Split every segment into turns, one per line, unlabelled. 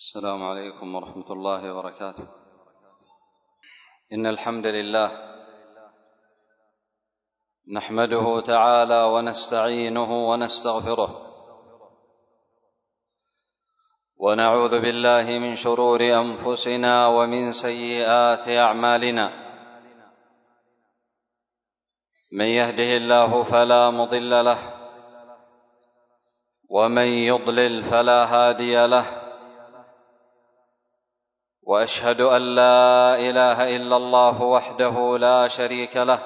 السلام عليكم ورحمة الله وبركاته. إن الحمد لله نحمده تعالى ونستعينه ونستغفره، ونعوذ بالله من شرور أنفسنا ومن سيئات أعمالنا. من يهده الله فلا مضل له، ومن يضلل فلا هادي له، وأشهد أن لا إله إلا الله وحده لا شريك له،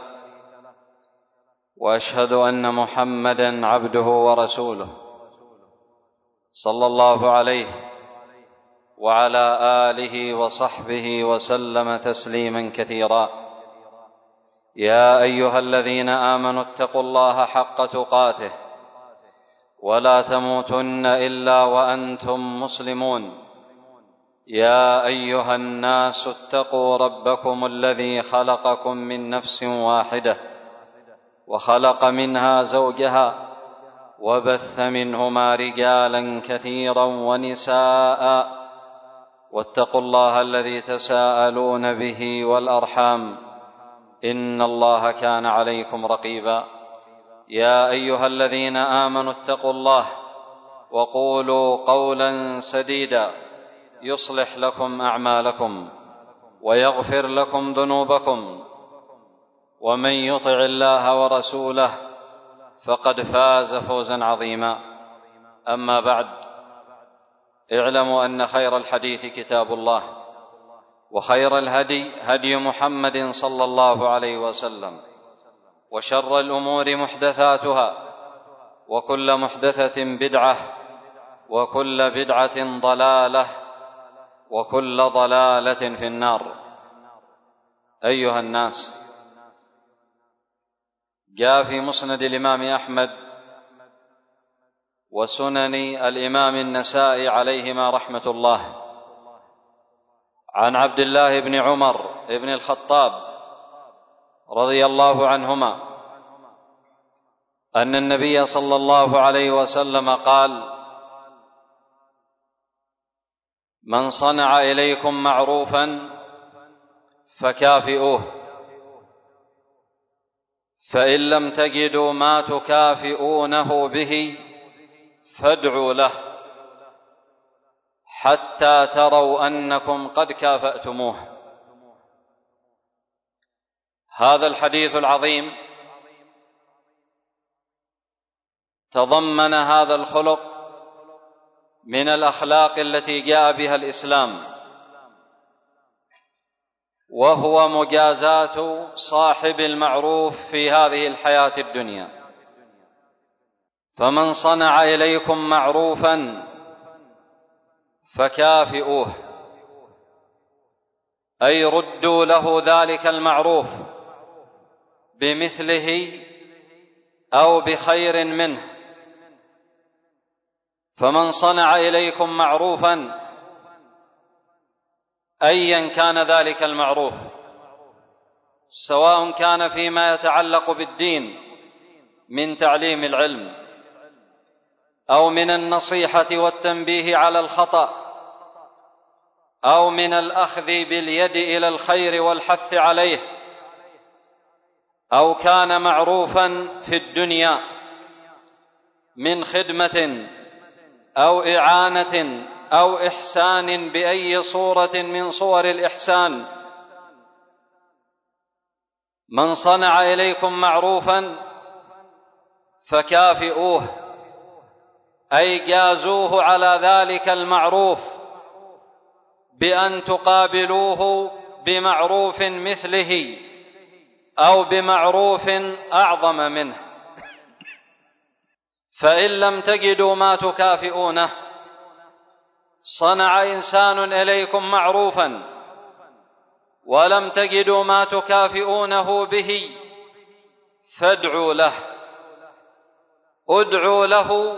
وأشهد أن محمدًا عبده ورسوله، صلى الله عليه وعلى آله وصحبه وسلم تسليمًا كثيرًا. يا أيها الذين آمنوا اتقوا الله حق تقاته ولا تموتن إلا وأنتم مسلمون. يا أيها الناس اتقوا ربكم الذي خلقكم من نفس واحدة، وخلق منها زوجها، وبث منهما رجالا كثيرا ونساء، واتقوا الله الذي تساءلون به والأرحام، إن الله كان عليكم رقيبا. يا أيها الذين آمنوا اتقوا الله وقولوا قولا سديدا يصلح لكم أعمالكم ويغفر لكم ذنوبكم، ومن يطع الله ورسوله فقد فاز فوزا عظيما. أما بعد، اعلموا أن خير الحديث كتاب الله، وخير الهدي هدي محمد صلى الله عليه وسلم، وشر الأمور محدثاتها، وكل محدثة بدعة، وكل بدعة ضلالة، وكل ضلالة في النار. أيها الناس، جاء في مسند الإمام أحمد وسنن الإمام النسائي عليهما رحمة الله عن عبد الله بن عمر بن الخطاب رضي الله عنهما أن النبي صلى الله عليه وسلم قال: من صنع إليكم معروفا فكافئوه، فإن لم تجدوا ما تكافئونه به فادعوا له حتى تروا أنكم قد كافأتموه. هذا الحديث العظيم تضمن هذا الخلق من الأخلاق التي جاء بها الإسلام، وهو مجازاة صاحب المعروف في هذه الحياة الدنيا. فمن صنع إليكم معروفا فكافئوه، أي ردوا له ذلك المعروف بمثله أو بخير منه. فمن صنع إليكم معروفا أيا كان ذلك المعروف، سواء كان فيما يتعلق بالدين من تعليم العلم، أو من النصيحة والتنبيه على الخطأ، أو من الأخذ باليد إلى الخير والحث عليه، أو كان معروفا في الدنيا من خدمة أو إعانة أو إحسان بأي صورة من صور الإحسان. من صنع إليكم معروفا فكافئوه، أي جازوه على ذلك المعروف بأن تقابلوه بمعروف مثله أو بمعروف أعظم منه. فإن لم تجدوا ما تكافئونه، صنع إنسان إليكم معروفا ولم تجدوا ما تكافئونه به، فادعوا له، ادعوا له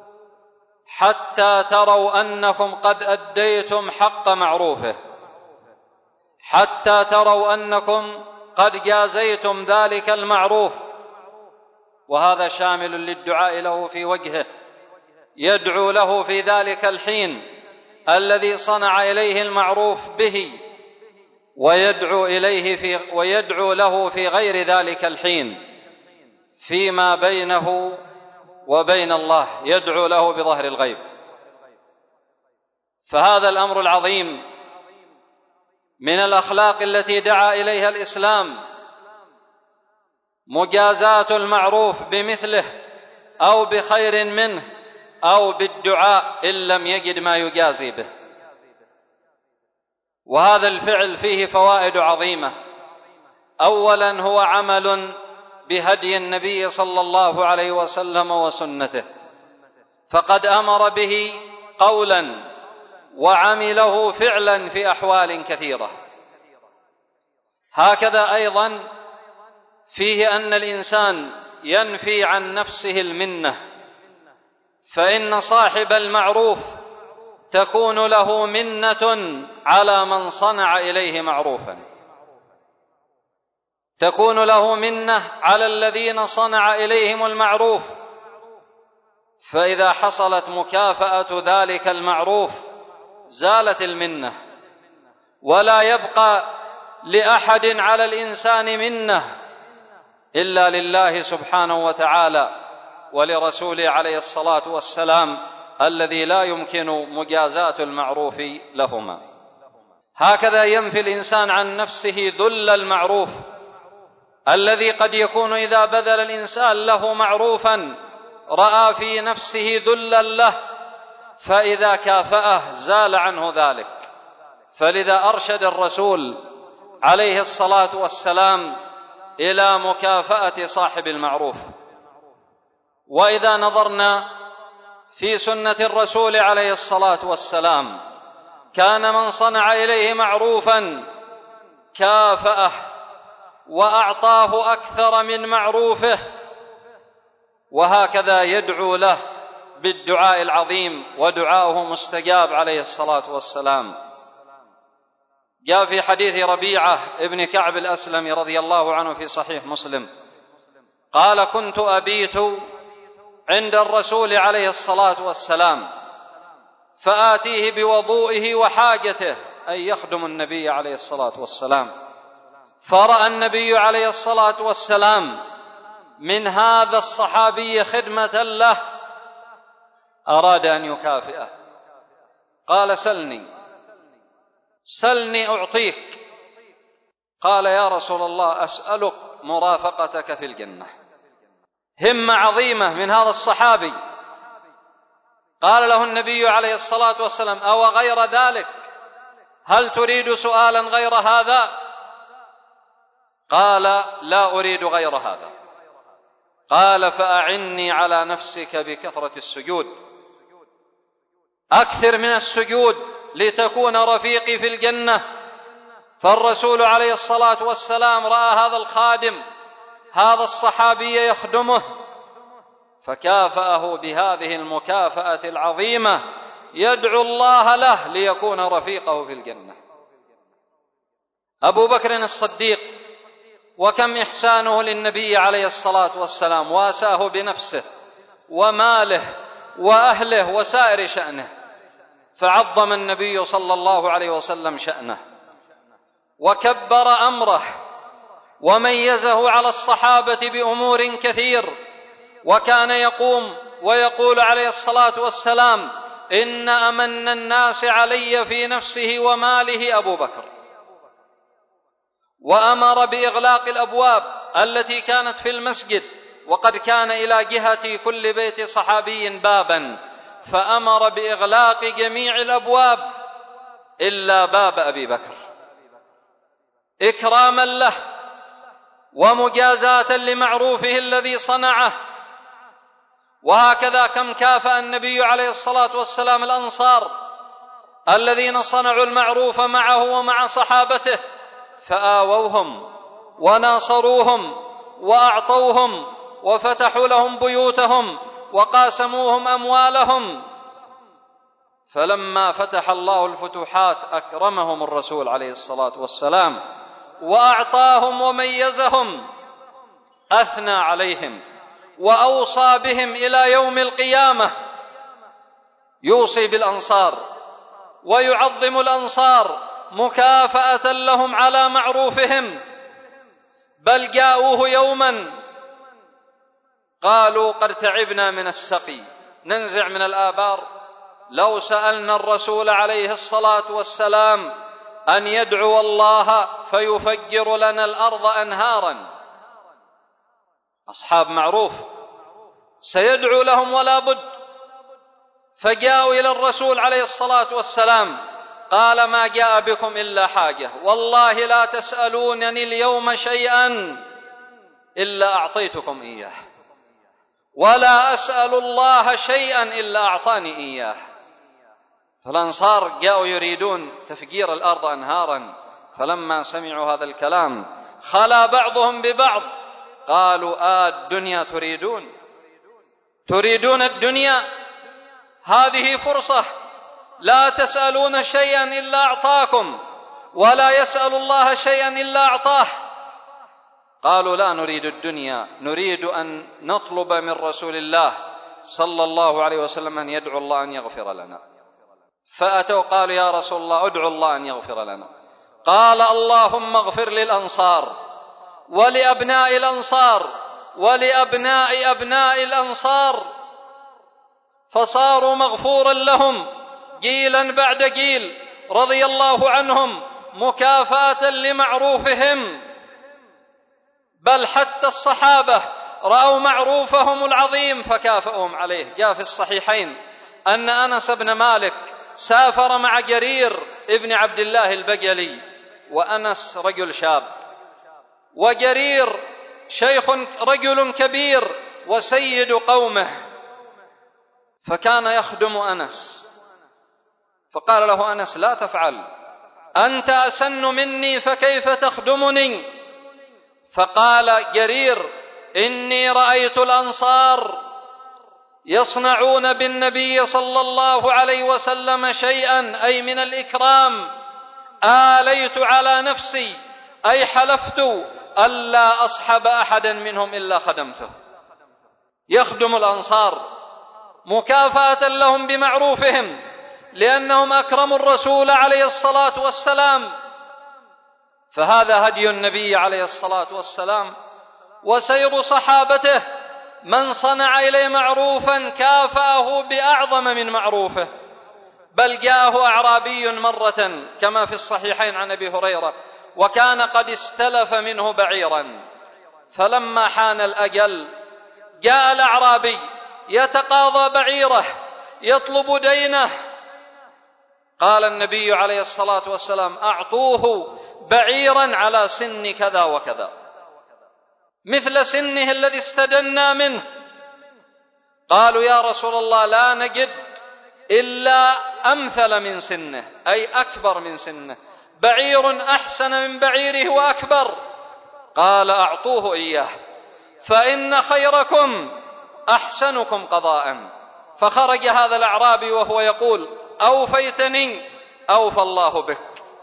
حتى تروا أنكم قد أديتم حق معروفه، حتى تروا أنكم قد جازيتم ذلك المعروف. وهذا شامل للدعاء له في وجهه، يدعو له في ذلك الحين الذي صنع إليه المعروف به ويدعو له في غير ذلك الحين فيما بينه وبين الله، يدعو له بظهر الغيب. فهذا الأمر العظيم من الأخلاق التي دعا إليها الإسلام مجازاة المعروف بمثله أو بخير منه أو بالدعاء إن لم يجد ما يجازي به. وهذا الفعل فيه فوائد عظيمة. أولا هو عمل بهدي النبي صلى الله عليه وسلم وسنته، فقد أمر به قولا وعمله فعلا في أحوال كثيرة. هكذا أيضا فيه أن الإنسان ينفي عن نفسه المنة، فإن صاحب المعروف تكون له منة على من صنع إليه معروفا، تكون له منة على الذين صنع إليهم المعروف، فإذا حصلت مكافأة ذلك المعروف زالت المنة، ولا يبقى لأحد على الإنسان منة إلا لله سبحانه وتعالى ولرسوله عليه الصلاة والسلام الذي لا يمكن مجازاة المعروف لهما. هكذا ينفي الإنسان عن نفسه ذل المعروف الذي قد يكون إذا بذل الإنسان له معروفا رأى في نفسه ذلا له، فإذا كافأه زال عنه ذلك. فلذا أرشد الرسول عليه الصلاة والسلام إلى مكافأة صاحب المعروف. وإذا نظرنا في سنة الرسول عليه الصلاة والسلام كان من صنع إليه معروفا كافأه وأعطاه أكثر من معروفه، وهكذا يدعو له بالدعاء العظيم، ودعاؤه مستجاب عليه الصلاة والسلام. جاء في حديث ربيعة ابن كعب الأسلمي رضي الله عنه في صحيح مسلم قال: كنت أبيت عند الرسول عليه الصلاة والسلام فآتيه بوضوئه وحاجته، أي يخدم النبي عليه الصلاة والسلام، فرأى النبي عليه الصلاة والسلام من هذا الصحابي خدمة له أراد أن يكافئه، قال: سلني أعطيك. قال: يا رسول الله أسألك مرافقتك في الجنة. همة عظيمة من هذا الصحابي. قال له النبي عليه الصلاة والسلام: أو غير ذلك؟ هل تريد سؤالا غير هذا؟ قال: لا أريد غير هذا. قال: فأعني على نفسك بكثرة السجود، أكثر من السجود لتكون رفيقي في الجنة. فالرسول عليه الصلاة والسلام رأى هذا الخادم، هذا الصحابي يخدمه، فكافأه بهذه المكافأة العظيمة، يدعو الله له ليكون رفيقه في الجنة. أبو بكر الصديق، وكم إحسانه للنبي عليه الصلاة والسلام، واساه بنفسه وماله وأهله وسائر شأنه، فعظم النبي صلى الله عليه وسلم شأنه وكبر أمره وميزه على الصحابة بأمور كثير، وكان يقوم ويقول عليه الصلاة والسلام: إن أمن الناس علي في نفسه وماله أبو بكر. وأمر بإغلاق الأبواب التي كانت في المسجد، وقد كان إلى جهة كل بيت صحابي بابا، فأمر بإغلاق جميع الأبواب إلا باب أبي بكر، إكراما له ومجازاة لمعروفه الذي صنعه. وهكذا كم كافأ النبي عليه الصلاة والسلام الأنصار الذين صنعوا المعروف معه ومع صحابته، فآووهم وناصروهم وأعطوهم وفتحوا لهم بيوتهم وقاسموهم أموالهم. فلما فتح الله الفتوحات أكرمهم الرسول عليه الصلاة والسلام وأعطاهم وميزهم، أثنى عليهم وأوصى بهم إلى يوم القيامة، يوصي بالأنصار ويعظم الأنصار مكافأة لهم على معروفهم، بل جاءوه يوما قالوا قد تعبنا من السقي، ننزع من الآبار، لو سألنا الرسول عليه الصلاة والسلام أن يدعو الله فيفجر لنا الأرض أنهارا. أصحاب معروف سيدعو لهم ولا بد، فجاءوا إلى الرسول عليه الصلاة والسلام قال ما جاء بكم إلا حاجة، والله لا تسألونني اليوم شيئا إلا أعطيتكم إياه، ولا أسأل الله شيئا إلا أعطاني إياه. فالأنصار جاءوا يريدون تفجير الأرض أنهارا، فلما سمعوا هذا الكلام خلا بعضهم ببعض قالوا الدنيا تريدون الدنيا، هذه فرصة، لا تسألون شيئا إلا أعطاكم، ولا يسأل الله شيئا إلا أعطاه. قالوا لا نريد الدنيا، نريد أن نطلب من رسول الله صلى الله عليه وسلم أن يدعو الله أن يغفر لنا. فأتوا قالوا يا رسول الله ادعو الله أن يغفر لنا. قال اللهم اغفر للأنصار ولأبناء الأنصار ولأبناء أبناء الأنصار، فصاروا مغفورا لهم جيلا بعد جيل رضي الله عنهم مكافأة لمعروفهم. بل حتى الصحابة رأوا معروفهم العظيم فكافأهم عليه. جاء في الصحيحين أن أنس بن مالك سافر مع جرير ابن عبد الله البجلي، وأنس رجل شاب، وجرير شيخ رجل كبير وسيد قومه، فكان يخدم أنس. فقال له أنس لا تفعل، أنت أسن مني فكيف تخدمني؟ فقال جرير إني رأيت الأنصار يصنعون بالنبي صلى الله عليه وسلم شيئا أي من الإكرام، آليت على نفسي أي حلفت ألا أصحب أحدا منهم إلا خدمته. يخدم الأنصار مكافأة لهم بمعروفهم لأنهم أكرموا الرسول عليه الصلاة والسلام. فهذا هدي النبي عليه الصلاة والسلام وسير صحابته، من صنع إليه معروفا كافأه بأعظم من معروفه. بل جاءه أعرابي مرة كما في الصحيحين عن أبي هريرة وكان قد استلف منه بعيرا، فلما حان الأجل جاء الأعرابي يتقاضى بعيره يطلب دينه. قال النبي عليه الصلاة والسلام أعطوه بعيرا على سن كذا وكذا، مثل سنه الذي استدنا منه. قالوا يا رسول الله لا نجد إلا أمثل من سنه أي أكبر من سنه، بعير أحسن من بعيره وأكبر. قال أعطوه إياه فإن خيركم أحسنكم قضاء. فخرج هذا الأعرابي وهو يقول أوفيتني أوفى الله بك.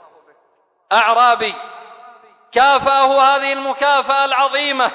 أعرابي كافأه هذه المكافأة العظيمة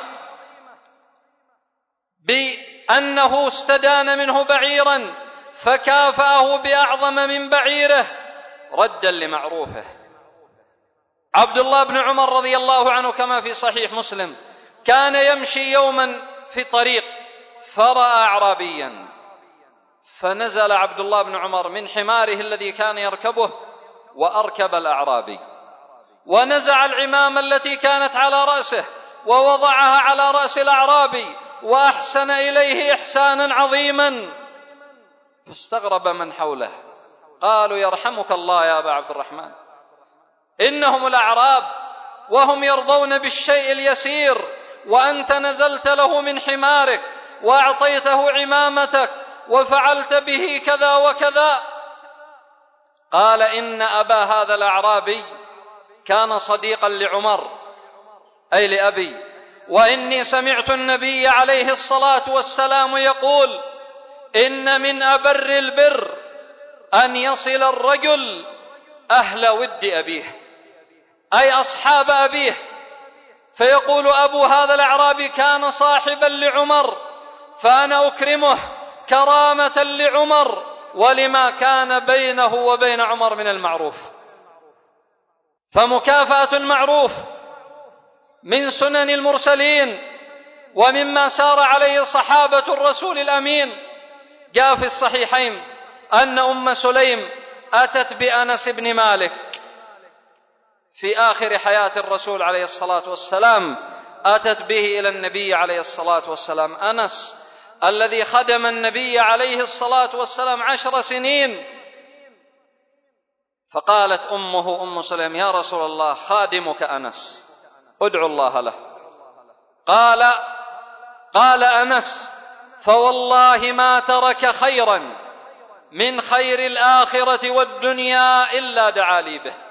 بأنه استدان منه بعيرا فكافأه بأعظم من بعيره ردا لمعروفه. عبد الله بن عمر رضي الله عنه كما في صحيح مسلم كان يمشي يوما في طريق فرأى أعرابيا، فنزل عبد الله بن عمر من حماره الذي كان يركبه وأركب الأعرابي، ونزع العمامة التي كانت على رأسه ووضعها على رأس الأعرابي وأحسن إليه إحسانا عظيما. فاستغرب من حوله، قالوا يرحمك الله يا أبا عبد الرحمن، إنهم الأعراب وهم يرضون بالشيء اليسير، وأنت نزلت له من حمارك وأعطيته عمامتك وفعلت به كذا وكذا. قال إن أبا هذا الأعرابي كان صديقا لعمر أي لأبي، وإني سمعت النبي عليه الصلاة والسلام يقول إن من أبر البر أن يصل الرجل أهل ود أبيه أي أصحاب أبيه. فيقول أبو هذا الأعرابي كان صاحبا لعمر فأنا أكرمه كرامة لعمر ولما كان بينه وبين عمر من المعروف. فمكافأة المعروف من سنن المرسلين ومما سار عليه صحابة الرسول الأمين. جاء في الصحيحين أن أم سليم أتت بأنس بن مالك في آخر حياة الرسول عليه الصلاة والسلام، أتت به إلى النبي عليه الصلاة والسلام. أنس الذي خدم النبي عليه الصلاة والسلام 10 سنين. فقالت أمه أم سليم: يا رسول الله، خادمك أنس، ادعو الله له. قال أنس: فوالله ما ترك خيرا من خير الآخرة والدنيا إلا دعا لي به.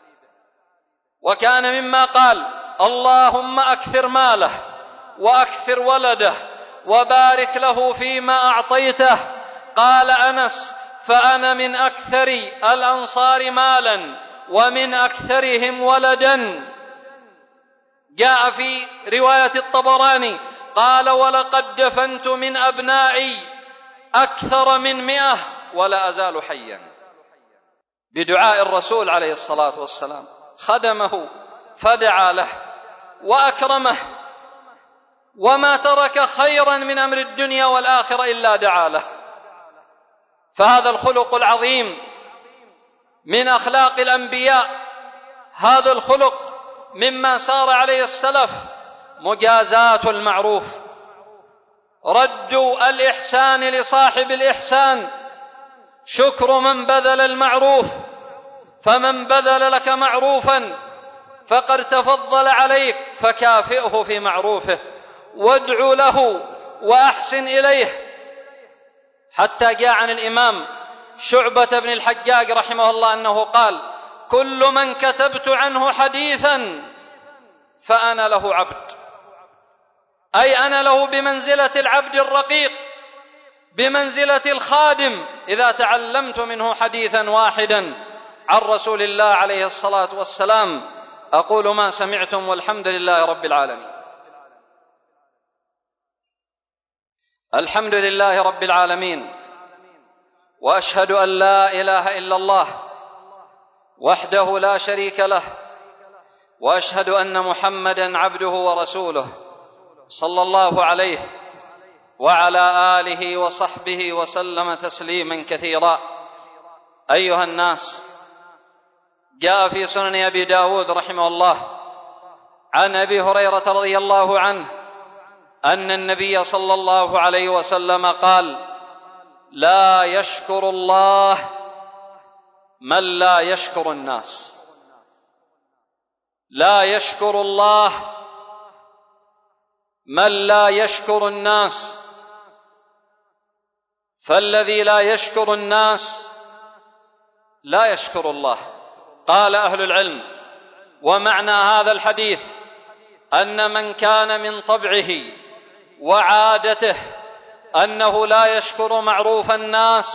وكان مما قال: اللهم أكثر ماله وأكثر ولده وبارك له فيما أعطيته. قال أنس: فأنا من أكثر الأنصار مالا ومن أكثرهم ولدا. جاء في رواية الطبراني قال: ولقد دفنت من أبنائي أكثر من 100 ولا أزال حيا. بدعاء الرسول عليه الصلاة والسلام خدمه فدعا له وأكرمه، وما ترك خيرا من أمر الدنيا والآخرة إلا دعا له. فهذا الخلق العظيم من أخلاق الأنبياء، هذا الخلق مما سار عليه السلف، مجازاة المعروف، رد الإحسان لصاحب الإحسان، شكر من بذل المعروف. فمن بذل لك معروفا فقد تفضل عليك فكافئه في معروفه، وادع له وأحسن إليه. حتى جاء عن الإمام شعبة بن الحجاج رحمه الله أنه قال: كل من كتبت عنه حديثا فأنا له عبد، أي أنا له بمنزلة العبد الرقيق، بمنزلة الخادم. إذا تعلمت منه حديثا واحدا عن رسول الله عليه الصلاة والسلام. أقول ما سمعتم والحمد لله رب العالمين. الحمد لله رب العالمين، وأشهد أن لا إله إلا الله وحده لا شريك له، وأشهد أن محمدا عبده ورسوله صلى الله عليه وعلى آله وصحبه وسلم تسليما كثيرا. أيها الناس، جاء في سنن أبي داود رحمه الله عن أبي هريرة رضي الله عنه أن النبي صلى الله عليه وسلم قال: لا يشكر الله من لا يشكر الناس. لا يشكر الله من لا يشكر الناس. فالذي لا يشكر الناس لا يشكر الله. قال أهل العلم: ومعنى هذا الحديث أن من كان من طبعه وعادته أنه لا يشكر معروف الناس،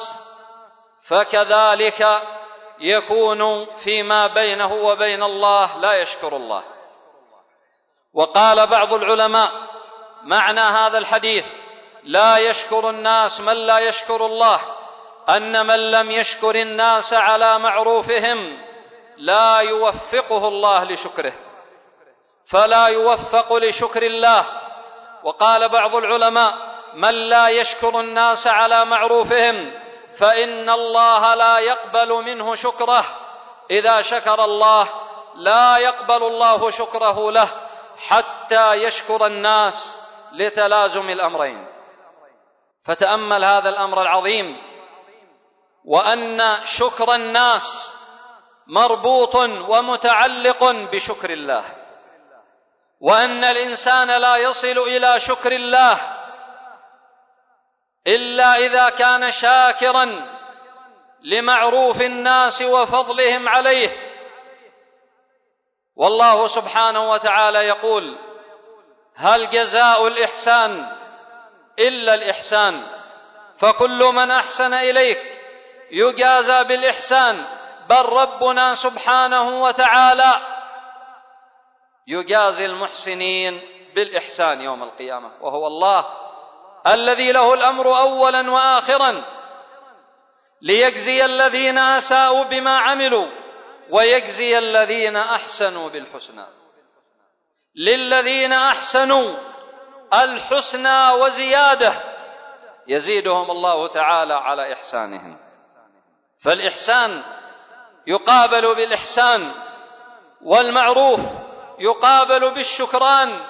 فكذلك يكون فيما بينه وبين الله لا يشكر الله. وقال بعض العلماء: معنى هذا الحديث لا يشكر الناس من لا يشكر الله، أن من لم يشكر الناس على معروفهم لا يوفقه الله لشكره، فلا يوفق لشكر الله. وقال بعض العلماء: من لا يشكر الناس على معروفهم فإن الله لا يقبل منه شكره. إذا شكر الله لا يقبل الله شكره له حتى يشكر الناس، لتلازم الأمرين. فتأمل هذا الأمر العظيم، وأن شكر الناس مربوط ومتعلق بشكر الله، وأن الإنسان لا يصل إلى شكر الله إلا إذا كان شاكرا لمعروف الناس وفضلهم عليه. والله سبحانه وتعالى يقول: هل جزاء الإحسان إلا الإحسان؟ فكل من أحسن إليك يجازى بالإحسان، بل ربنا سبحانه وتعالى يجازي المحسنين بالإحسان يوم القيامة، وهو الله الذي له الأمر أولا وآخرا. ليجزي الذين أساءوا بما عملوا ويجزي الذين أحسنوا بالحسنى. للذين أحسنوا الحسنى وزيادة، يزيدهم الله تعالى على إحسانهم. فالإحسان يقابل بالإحسان، والمعروف يقابل بالشكران،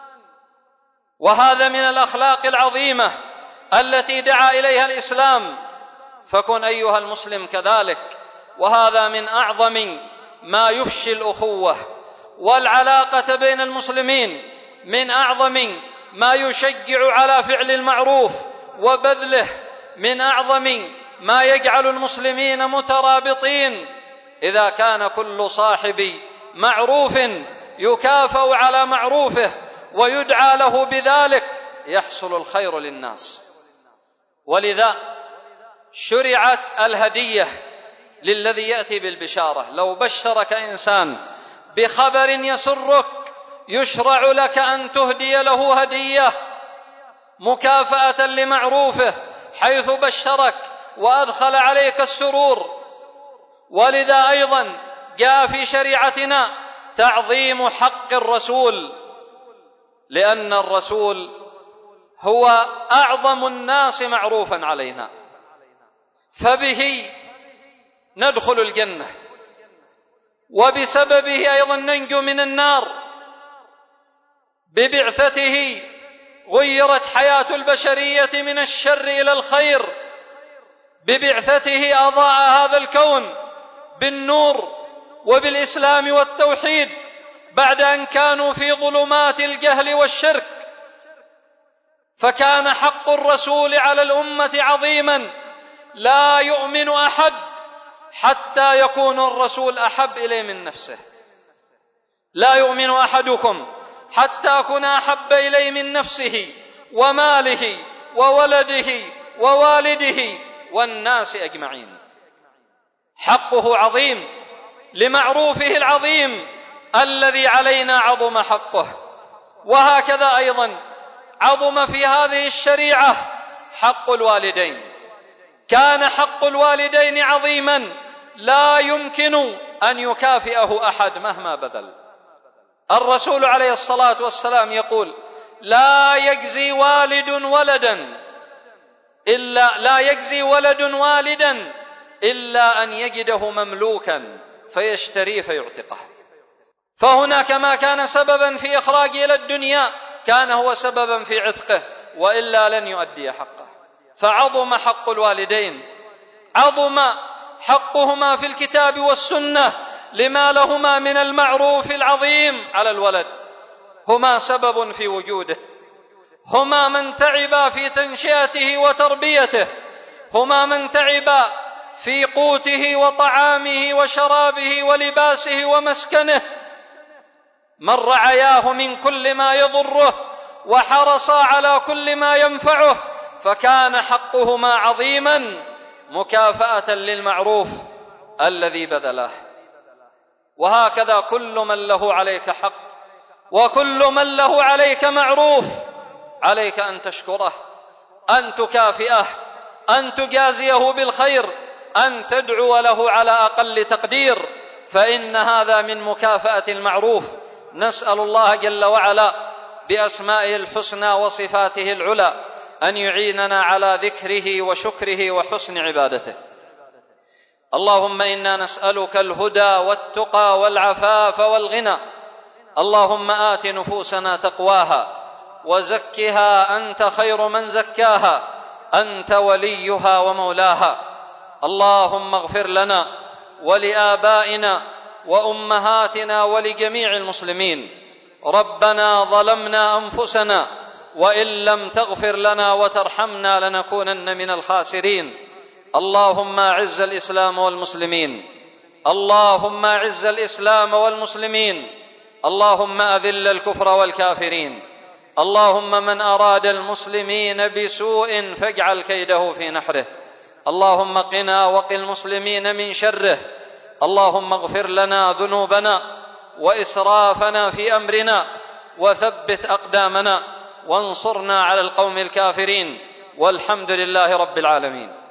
وهذا من الأخلاق العظيمة التي دعا إليها الإسلام. فكن أيها المسلم كذلك، وهذا من أعظم ما يفشي الأخوة والعلاقة بين المسلمين، من أعظم ما يشجع على فعل المعروف وبذله، من أعظم ما يجعل المسلمين مترابطين. إذا كان كل صاحب معروف يكافأ على معروفه ويدعى له بذلك يحصل الخير للناس. ولذا شرعت الهدية للذي يأتي بالبشارة. لو بشرك إنسان بخبر يسرك يشرع لك أن تهدي له هدية مكافأة لمعروفه، حيث بشرك وأدخل عليك السرور. ولذا أيضا جاء في شريعتنا تعظيم حق الرسول، لأن الرسول هو أعظم الناس معروفا علينا، فبه ندخل الجنة، وبسببه أيضا ننجو من النار. ببعثته غيرت حياة البشرية من الشر إلى الخير، ببعثته أضاء هذا الكون بالنور وبالإسلام والتوحيد بعد أن كانوا في ظلمات الجهل والشرك. فكان حق الرسول على الأمة عظيما، لا يؤمن أحد حتى يكون الرسول أحب إليه من نفسه. لا يؤمن أحدكم حتى أكون أحب إليه من نفسه وماله وولده ووالده والناس أجمعين. حقه عظيم لمعروفه العظيم الذي علينا عظم حقه. وهكذا أيضا عظم في هذه الشريعة حق الوالدين. كان حق الوالدين عظيما لا يمكن أن يكافئه أحد مهما بذل. الرسول عليه الصلاة والسلام يقول: لا يجزي ولد والدا إلا أن يجده مملوكا فيشتريه فيعتقه. فهنا كما كان سببا في إخراجه إلى الدنيا كان هو سببا في عتقه، وإلا لن يؤدي حقه. فعظم حق الوالدين، عظم حقهما في الكتاب والسنة لما لهما من المعروف العظيم على الولد. هما سبب في وجوده، هما من تعب في تنشئته وتربيته، هما من تعب في قوته وطعامه وشرابه ولباسه ومسكنه، من رعياه من كل ما يضره وحرص على كل ما ينفعه، فكان حقهما عظيما مكافأة للمعروف الذي بذله. وهكذا كل من له عليك حق وكل من له عليك معروف عليك أن تشكره، أن تكافئه، أن تجازيه بالخير، أن تدعو له على أقل تقدير، فإن هذا من مكافأة المعروف. نسأل الله جل وعلا بأسمائه الحسنى وصفاته العلى أن يعيننا على ذكره وشكره وحسن عبادته. اللهم إنا نسألك الهدى والتقى والعفاف والغنى. اللهم آت نفوسنا تقواها وزكها أنت خير من زكاها، أنت وليها ومولاها. اللهم اغفر لنا ولآبائنا وأمهاتنا ولجميع المسلمين. ربنا ظلمنا أنفسنا وإن لم تغفر لنا وترحمنا لنكونن من الخاسرين. اللهم أعز الإسلام والمسلمين، اللهم أعز الإسلام والمسلمين، اللهم أذل الكفر والكافرين. اللهم من أراد المسلمين بسوء فاجعل كيده في نحره. اللهم قنا وقِ المسلمين من شره. اللهم اغفر لنا ذنوبنا وإسرافنا في أمرنا وثبت أقدامنا وانصرنا على القوم الكافرين، والحمد لله رب العالمين.